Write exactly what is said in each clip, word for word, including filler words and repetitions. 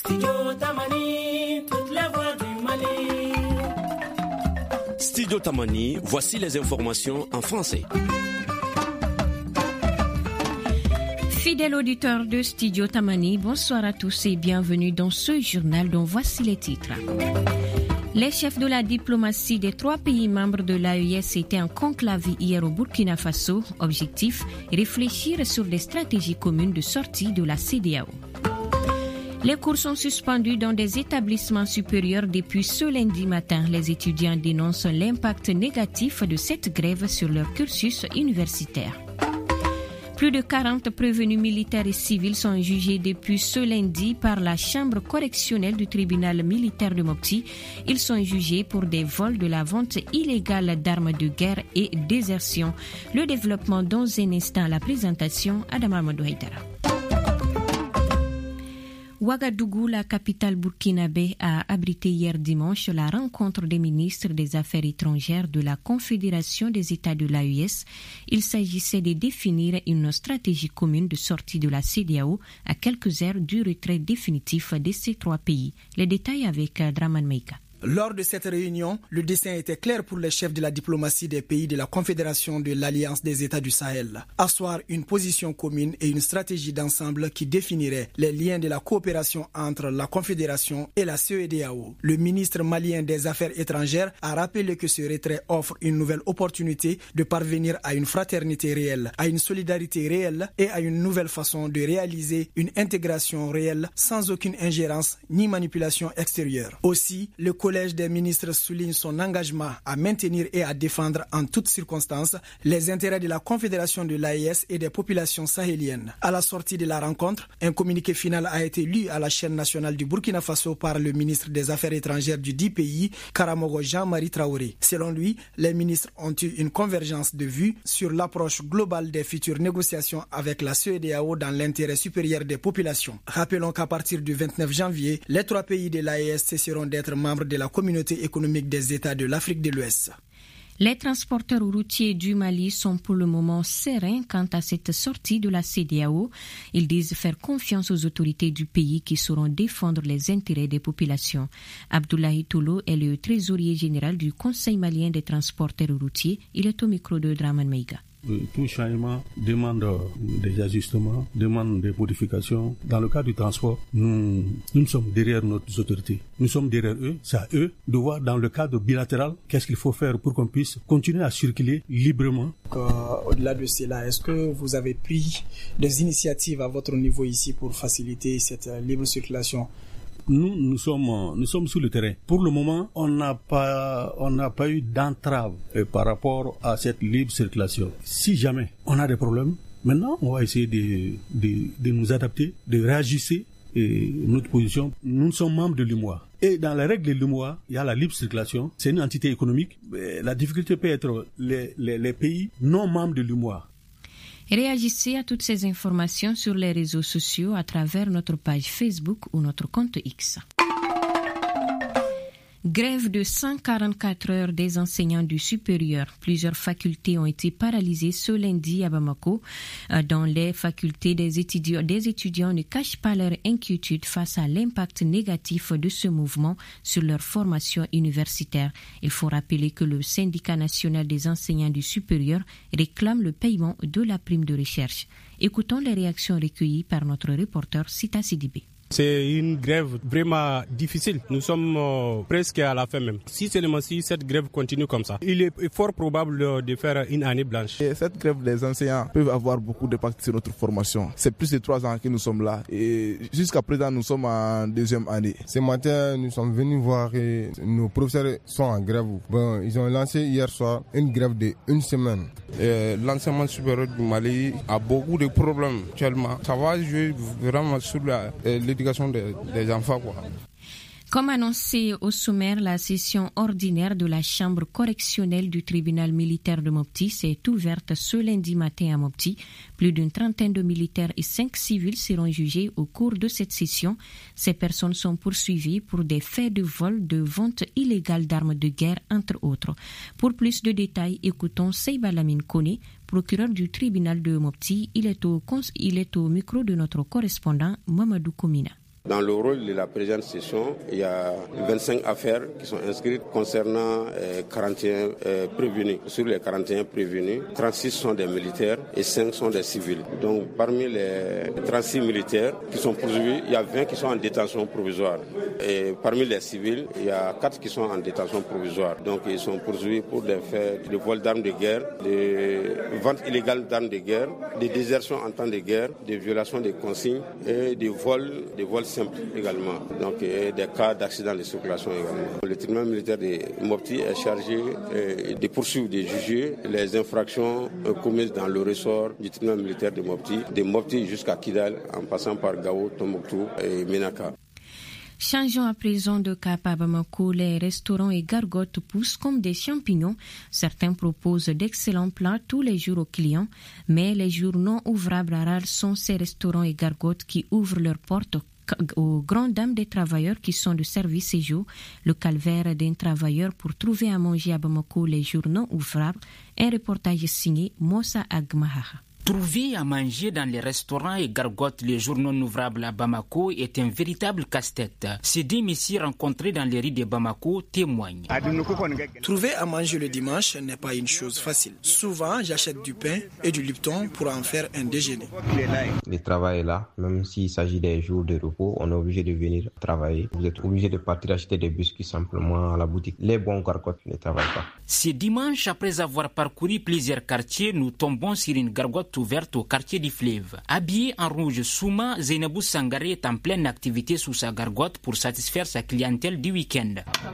Studio Tamani, toutes les voix du Mali. Studio Tamani, voici les informations en français. Fidèles auditeurs de Studio Tamani, bonsoir à tous et bienvenue dans ce journal dont voici les titres. Les chefs de la diplomatie des trois pays membres de l'A E S étaient en conclave hier au Burkina Faso. Objectif, réfléchir sur des stratégies communes de sortie de la C D A O. Les cours sont suspendus dans des établissements supérieurs depuis ce lundi matin. Les étudiants dénoncent l'impact négatif de cette grève sur leur cursus universitaire. Plus de quarante prévenus militaires et civils sont jugés depuis ce lundi par la chambre correctionnelle du tribunal militaire de Mopti. Ils sont jugés pour des vols, de la vente illégale d'armes de guerre et désertion. Le développement dans un instant, la présentation, Adam Amadou Haïdara. Ouagadougou, la capitale burkinabé, a abrité hier dimanche la rencontre des ministres des Affaires étrangères de la Confédération des États de l'A E S. Il s'agissait de définir une stratégie commune de sortie de la C D A O à quelques heures du retrait définitif de ces trois pays. Les détails avec Draman Meika. Lors de cette réunion, le dessin était clair pour les chefs de la diplomatie des pays de la Confédération de l'Alliance des États du Sahel. Asseoir une position commune et une stratégie d'ensemble qui définirait les liens de la coopération entre la Confédération et la C E D A O. Le ministre malien des Affaires étrangères a rappelé que ce retrait offre une nouvelle opportunité de parvenir à une fraternité réelle, à une solidarité réelle et à une nouvelle façon de réaliser une intégration réelle sans aucune ingérence ni manipulation extérieure. Aussi, le Le Collège des ministres souligne son engagement à maintenir et à défendre en toutes circonstances les intérêts de la Confédération de l'A E S et des populations sahéliennes. À la sortie de la rencontre, un communiqué final a été lu à la chaîne nationale du Burkina Faso par le ministre des Affaires étrangères du dit pays, Karamogo Jean-Marie Traoré. Selon lui, les ministres ont eu une convergence de vues sur l'approche globale des futures négociations avec la C E D A O dans l'intérêt supérieur des populations. Rappelons qu'à partir du vingt-neuf janvier, les trois pays de l'A E S cesseront d'être membres de la communauté économique des États de l'Afrique de l'Ouest. Les transporteurs routiers du Mali sont pour le moment sereins quant à cette sortie de la C D A O. Ils disent faire confiance aux autorités du pays qui sauront défendre les intérêts des populations. Abdoulaye Tolo est le trésorier général du Conseil malien des transporteurs routiers. Il est au micro de Draman Meiga. Tout changement demande des ajustements, demande des modifications. Dans le cas du transport, nous, nous sommes derrière nos autorités. Nous sommes derrière eux. C'est à eux de voir dans le cadre bilatéral qu'est-ce qu'il faut faire pour qu'on puisse continuer à circuler librement. Euh, au-delà de cela, est-ce que vous avez pris des initiatives à votre niveau ici pour faciliter cette libre circulation? Nous, nous sommes, nous sommes sur le terrain. Pour le moment, on n'a pas, on n'a pas eu d'entrave euh, par rapport à cette libre circulation. Si jamais on a des problèmes, maintenant, on va essayer de, de, de nous adapter, de réajuster et notre position. Nous sommes membres de l'U M O A. Et dans les règles de l'U M O A, il y a la libre circulation. C'est une entité économique. La difficulté peut être les, les, les pays non membres de l'U M O A. Réagissez à toutes ces informations sur les réseaux sociaux à travers notre page Facebook ou notre compte X. Grève de cent quarante-quatre heures des enseignants du supérieur. Plusieurs facultés ont été paralysées ce lundi à Bamako. Dans les facultés, des étudiants, des étudiants ne cachent pas leur inquiétude face à l'impact négatif de ce mouvement sur leur formation universitaire. Il faut rappeler que le syndicat national des enseignants du supérieur réclame le paiement de la prime de recherche. Écoutons les réactions recueillies par notre reporter Sita Sidibé. C'est une grève vraiment difficile. Nous sommes euh, presque à la fin même. Si seulement si cette grève continue comme ça, il est fort probable de faire une année blanche. Et cette grève des enseignants peut avoir beaucoup d'impact sur notre formation. C'est plus de trois ans que nous sommes là et jusqu'à présent nous sommes en deuxième année. Ce matin nous sommes venus voir que nos professeurs sont en grève. Bon, ils ont lancé hier soir une grève de une semaine. Et l'enseignement supérieur du Mali a beaucoup de problèmes actuellement. Ça va jouer vraiment sur la, l'éducation des, des enfants, quoi. Comme annoncé au sommaire, la session ordinaire de la chambre correctionnelle du tribunal militaire de Mopti s'est ouverte ce lundi matin à Mopti. Plus d'une trentaine de militaires et cinq civils seront jugés au cours de cette session. Ces personnes sont poursuivies pour des faits de vol, de vente illégale d'armes de guerre, entre autres. Pour plus de détails, écoutons Seyba Lamine Kone, procureur du tribunal de Mopti. Il est au, il est au micro de notre correspondant Mamadou Komina. Dans le rôle de la présente session, il y a vingt-cinq affaires qui sont inscrites concernant euh, quarante et un euh, prévenus. Sur les quarante et un prévenus, trente-six sont des militaires et cinq sont des civils. Donc parmi les trente-six militaires qui sont poursuivis, il y a vingt qui sont en détention provisoire. Et parmi les civils, il y a quatre qui sont en détention provisoire. Donc ils sont poursuivis pour des faits de vol d'armes de guerre, de vente illégale d'armes de guerre, de désertion en temps de guerre, de violation des consignes et de vols, de vols simples également. Donc et des cas d'accident de circulation également. Le tribunal militaire de Mopti est chargé de poursuivre, de juger les infractions commises dans le ressort du tribunal militaire de Mopti, de Mopti jusqu'à Kidal, en passant par Gao, Tombouctou et Ménaka. Changeons à présent de cap à Bamako. Les restaurants et gargotes poussent comme des champignons. Certains proposent d'excellents plats tous les jours aux clients, mais les jours non ouvrables rares sont ces restaurants et gargotes qui ouvrent leurs portes aux grandes dames des travailleurs qui sont de service et jour. Le calvaire d'un travailleur pour trouver à manger à Bamako les jours non ouvrables. Un reportage signé Moussa Agmaha. Trouver à manger dans les restaurants et gargotes les jours non ouvrables à Bamako est un véritable casse-tête. Ces deux messieurs rencontrés dans les rues de Bamako témoignent. Trouver à manger le dimanche n'est pas une chose facile. Souvent, j'achète du pain et du Lipton pour en faire un déjeuner. Le travail est là, même s'il s'agit des jours de repos, on est obligé de venir travailler. Vous êtes obligé de partir acheter des biscuits simplement à la boutique. Les bons gargotes ne travaillent pas. Ce dimanche, après avoir parcouru plusieurs quartiers, nous tombons sur une gargote ouverte au quartier du Fleuve. Habillée en rouge, Souma Zainabou Sangaré est en pleine activité sous sa gargote pour satisfaire sa clientèle du week-end.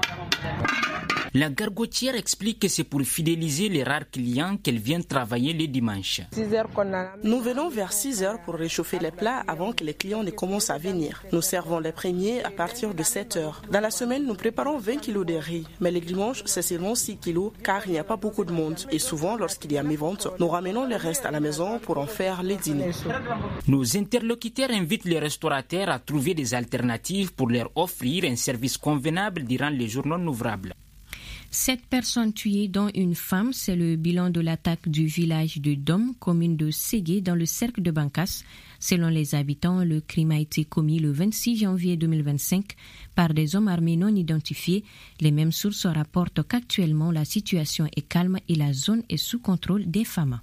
La gargotière explique que c'est pour fidéliser les rares clients qu'elle vient travailler les dimanches. Nous venons vers six heures pour réchauffer les plats avant que les clients ne commencent à venir. Nous servons les premiers à partir de sept heures. Dans la semaine, nous préparons vingt kilos de riz. Mais les dimanches, c'est seulement six kilos car il n'y a pas beaucoup de monde. Et souvent, lorsqu'il y a mi-vente, nous ramenons le reste à la maison pour en faire les dîners. Nos interlocuteurs invitent les restaurateurs à trouver des alternatives pour leur offrir un service convenable durant les jours non ouvrables. Sept personnes tuées, dont une femme, c'est le bilan de l'attaque du village de Dom, commune de Ségué, dans le cercle de Bankas. Selon les habitants, le crime a été commis le vingt-six janvier deux mille vingt-cinq par des hommes armés non identifiés. Les mêmes sources rapportent qu'actuellement la situation est calme et la zone est sous contrôle des femmes.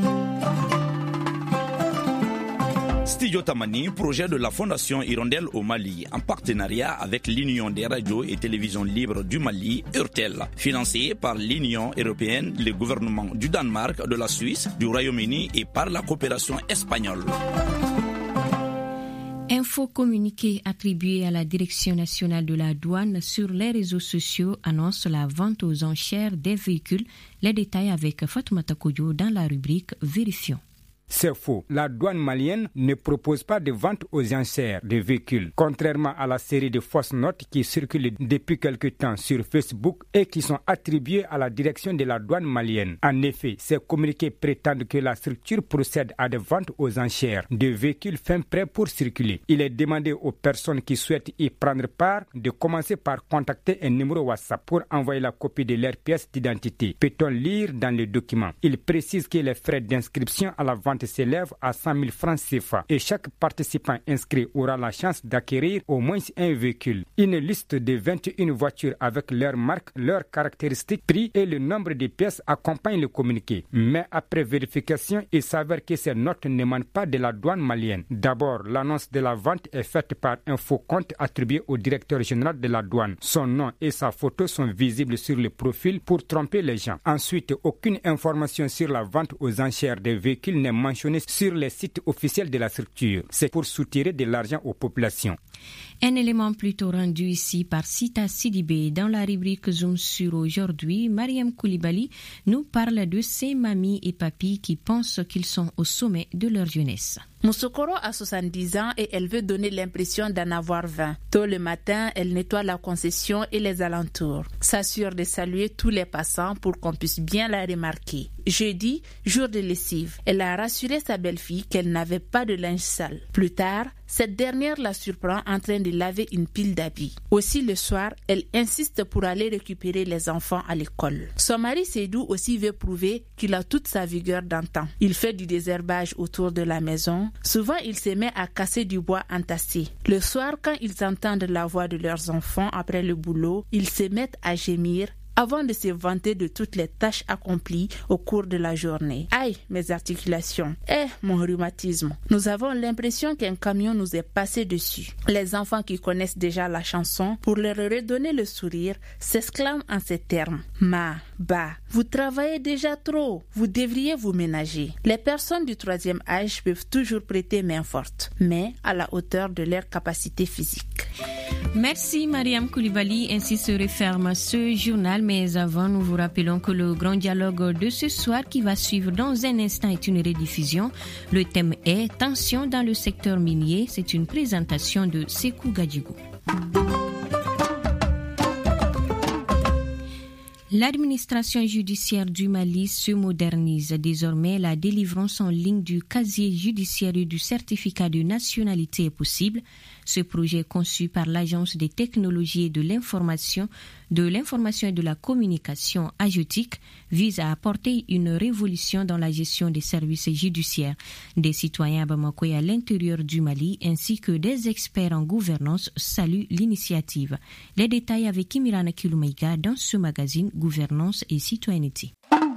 Studio Tamani, projet de la Fondation Hirondelle au Mali, en partenariat avec l'Union des radios et télévisions libres du Mali, URTEL, financé par l'Union européenne, le gouvernement du Danemark, de la Suisse, du Royaume-Uni et par la coopération espagnole. Un faux communiqué attribué à la Direction nationale de la douane sur les réseaux sociaux annonce la vente aux enchères des véhicules. Les détails avec Fatoumata Koyo dans la rubrique Vérifions. C'est faux. La douane malienne ne propose pas de vente aux enchères de véhicules, contrairement à la série de fausses notes qui circulent depuis quelque temps sur Facebook et qui sont attribuées à la direction de la douane malienne. En effet, ces communiqués prétendent que la structure procède à des ventes aux enchères de véhicules fin prêts pour circuler. Il est demandé aux personnes qui souhaitent y prendre part de commencer par contacter un numéro WhatsApp pour envoyer la copie de leur pièce d'identité. Peut-on lire dans le document? Il précise que les frais d'inscription à la vente s'élève à cent mille francs C F A et chaque participant inscrit aura la chance d'acquérir au moins un véhicule. Une liste de vingt et une voitures avec leur marque, leurs caractéristiques, prix et le nombre de pièces accompagne le communiqué. Mais après vérification, il s'avère que ces notes n'émanent pas de la douane malienne. D'abord, l'annonce de la vente est faite par un faux compte attribué au directeur général de la douane. Son nom et sa photo sont visibles sur le profil pour tromper les gens. Ensuite, aucune information sur la vente aux enchères des véhicules n'est mentionnée sur les sites officiels de la structure. C'est pour soutirer de l'argent aux populations. Un élément plutôt rendu ici par Sita Sidibé. Dans la rubrique Zoom sur aujourd'hui, Mariam Koulibaly nous parle de ces mamies et papis qui pensent qu'ils sont au sommet de leur jeunesse. Moussokoro a soixante-dix ans et elle veut donner l'impression d'en avoir vingt. Tôt le matin, elle nettoie la concession et les alentours. S'assure de saluer tous les passants pour qu'on puisse bien la remarquer. Jeudi, jour de lessive, elle a rassuré sa belle-fille qu'elle n'avait pas de linge sale. Plus tard, cette dernière la surprend en train de laver une pile d'habits. Aussi le soir, elle insiste pour aller récupérer les enfants à l'école. Son mari Seydou aussi veut prouver qu'il a toute sa vigueur d'antan. Il fait du désherbage autour de la maison. Souvent, il se met à casser du bois entassé. Le soir, quand ils entendent la voix de leurs enfants après le boulot, ils se mettent à gémir avant de se vanter de toutes les tâches accomplies au cours de la journée. Aïe, mes articulations. Eh, mon rhumatisme. Nous avons l'impression qu'un camion nous est passé dessus. Les enfants qui connaissent déjà la chanson, pour leur redonner le sourire, s'exclament en ces termes. Ma, bah, vous travaillez déjà trop. Vous devriez vous ménager. Les personnes du troisième âge peuvent toujours prêter main forte, mais à la hauteur de leur capacité physique. Merci Mariam Koulibaly. Ainsi se referme ce journal. Mais avant, nous vous rappelons que le grand dialogue de ce soir qui va suivre dans un instant est une rediffusion. Le thème est tension dans le secteur minier. C'est une présentation de Sekou Gadjigou. L'administration judiciaire du Mali se modernise. Désormais, la délivrance en ligne du casier judiciaire et du certificat de nationalité est possible. Ce projet conçu par l'Agence des technologies et de l'information, de l'information et de la communication AGETIC vise à apporter une révolution dans la gestion des services judiciaires. Des citoyens à Bamako et à l'intérieur du Mali ainsi que des experts en gouvernance saluent l'initiative. Les détails avec Imirana Kiloumaïga dans ce magazine Gouvernance et citoyenneté.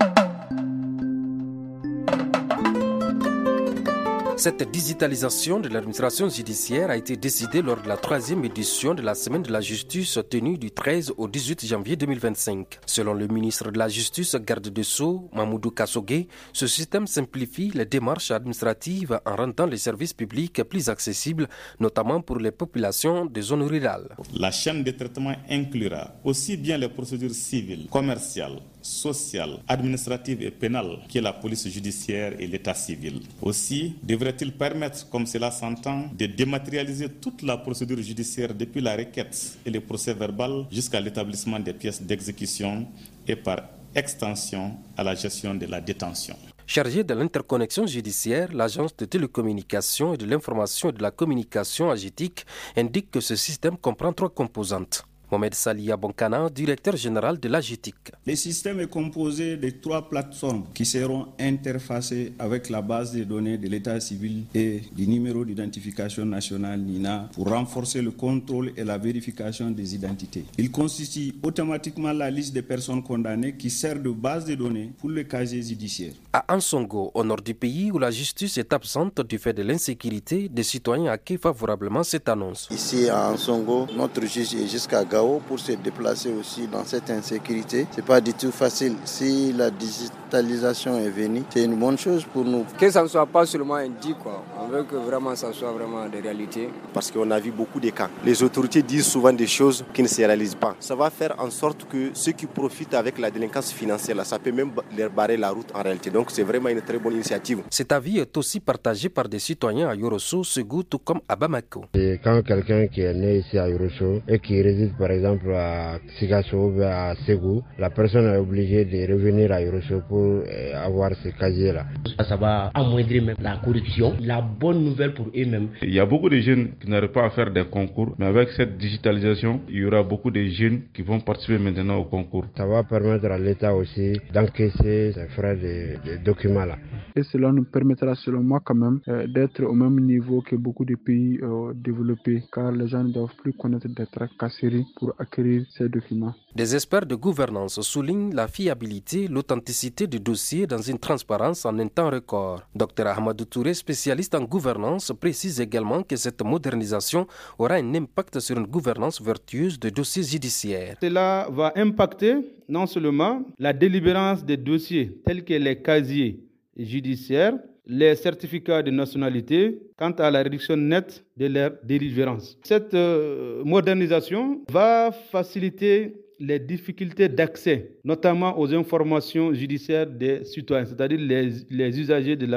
Cette digitalisation de l'administration judiciaire a été décidée lors de la troisième édition de la Semaine de la Justice tenue du treize au dix-huit janvier deux mille vingt-cinq. Selon le ministre de la Justice, garde des Sceaux, Mamoudou Kassogué, ce système simplifie les démarches administratives en rendant les services publics plus accessibles, notamment pour les populations des zones rurales. La chaîne de traitement inclura aussi bien les procédures civiles, commerciales, sociales, administratives et pénales que la police judiciaire et l'état civil. Aussi, devrait-il permettre, comme cela s'entend, de dématérialiser toute la procédure judiciaire depuis la requête et le procès verbal jusqu'à l'établissement des pièces d'exécution et par extension à la gestion de la détention. Chargée de l'interconnexion judiciaire, l'Agence de télécommunications et de l'information et de la communication AGETIC indique que ce système comprend trois composantes. Mohamed Salia Bonkana, directeur général de l'AGETIC. Le système est composé de trois plateformes qui seront interfacées avec la base de données de l'état civil et du numéro d'identification national N I N A pour renforcer le contrôle et la vérification des identités. Il constitue automatiquement la liste des personnes condamnées qui sert de base de données pour le casier judiciaire. À Ansongo, au nord du pays où la justice est absente du fait de l'insécurité, des citoyens accueillent favorablement cette annonce. Ici à Ansongo, notre juge est jusqu'à Gao pour se déplacer aussi dans cette insécurité. C'est pas du tout facile. Si la digitalisation est venue, c'est une bonne chose pour nous. Que ça ne soit pas seulement un dit, quoi. On veut que vraiment ça soit vraiment des réalités. Parce qu'on a vu beaucoup de cas. Les autorités disent souvent des choses qui ne se réalisent pas. Ça va faire en sorte que ceux qui profitent avec la délinquance financière, là, ça peut même leur barrer la route en réalité. Donc c'est vraiment une très bonne initiative. Cet avis est aussi partagé par des citoyens à Yorosso, Ségou, tout comme à Bamako. Et quand quelqu'un qui est né ici à Yorosso et qui réside par exemple à Sigasso ou à Ségou, la personne est obligée de revenir à Yorosso pour avoir ce casier-là. Ça va amoindrir même la corruption, la bonne nouvelle pour eux-mêmes. Il y a beaucoup de jeunes qui n'arrivent pas à faire des concours, mais avec cette digitalisation, il y aura beaucoup de jeunes qui vont participer maintenant au concours. Ça va permettre à l'État aussi d'encaisser ces frais de, de documents-là. Et cela nous permettra, selon moi, quand même, euh, d'être au même niveau que beaucoup de pays euh, développés, car les gens ne doivent plus connaître des tracasseries pour acquérir ces documents. Des experts de gouvernance soulignent la fiabilité, l'authenticité du dossier dans une transparence en un temps record. Docteur Ahmadou Touré, spécialiste en gouvernance, précise également que cette modernisation aura un impact sur une gouvernance vertueuse de dossiers judiciaires. Cela va impacter non seulement la délibérance des dossiers tels que les casiers judiciaires, les certificats de nationalité, quant à la réduction nette de leur délivrance. Cette euh, modernisation va faciliter les difficultés d'accès, notamment aux informations judiciaires des citoyens, c'est-à-dire les, les usagers de la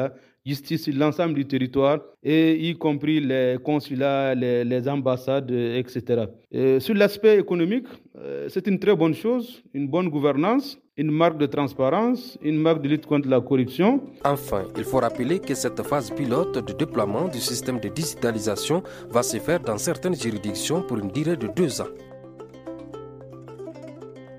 justice sur l'ensemble du territoire, et y compris les consulats, les, les ambassades, et cetera. Et sur l'aspect économique, c'est une très bonne chose, une bonne gouvernance, une marque de transparence, une marque de lutte contre la corruption. Enfin, il faut rappeler que cette phase pilote de déploiement du système de digitalisation va se faire dans certaines juridictions pour une durée de deux ans.